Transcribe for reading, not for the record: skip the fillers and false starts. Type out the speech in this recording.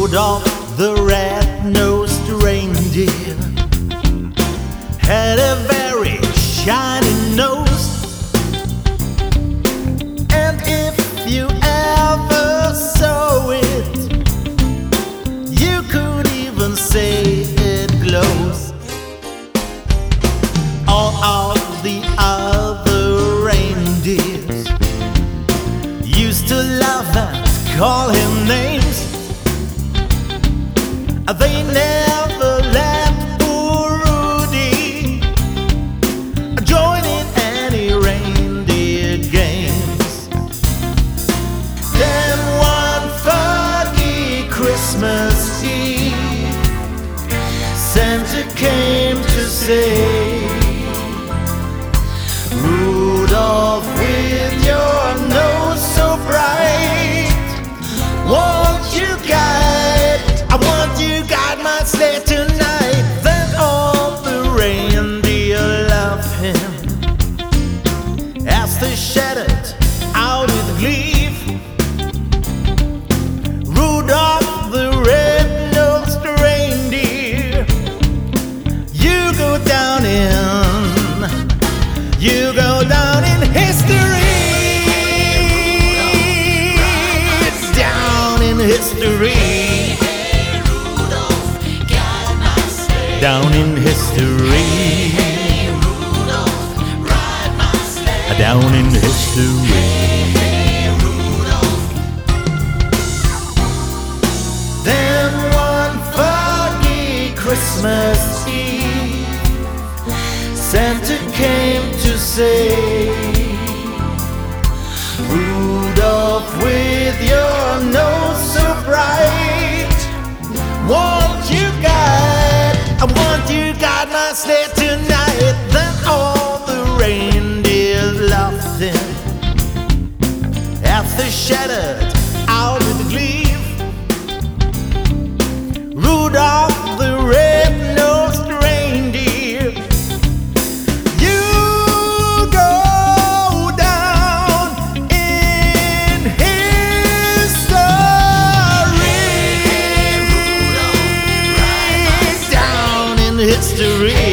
Rudolph the red-nosed reindeer had a very shiny nose, and if you ever saw it, you could even say it glows. All of the other reindeers used to laugh and call him names. They never let poor Rudy join in any reindeer games. Then one foggy Christmas Eve, Santa came to say, Rudolph, with your nose so bright, won't you guide, I want you guide my sleigh tonight. Then all the reindeer loved him as they shouted out with glee, Rudolph the red-nosed reindeer, you go down in history, down in history. Down in history, down in history. Then one foggy Christmas Eve, Santa came to say, Rudolph, with your nose so bright, won't you guide, I want you guide my sleigh tonight. Then all the reindeers loved him as they shouted out with glee, Rudolph the red-nosed reindeer, you go down in history, down in history.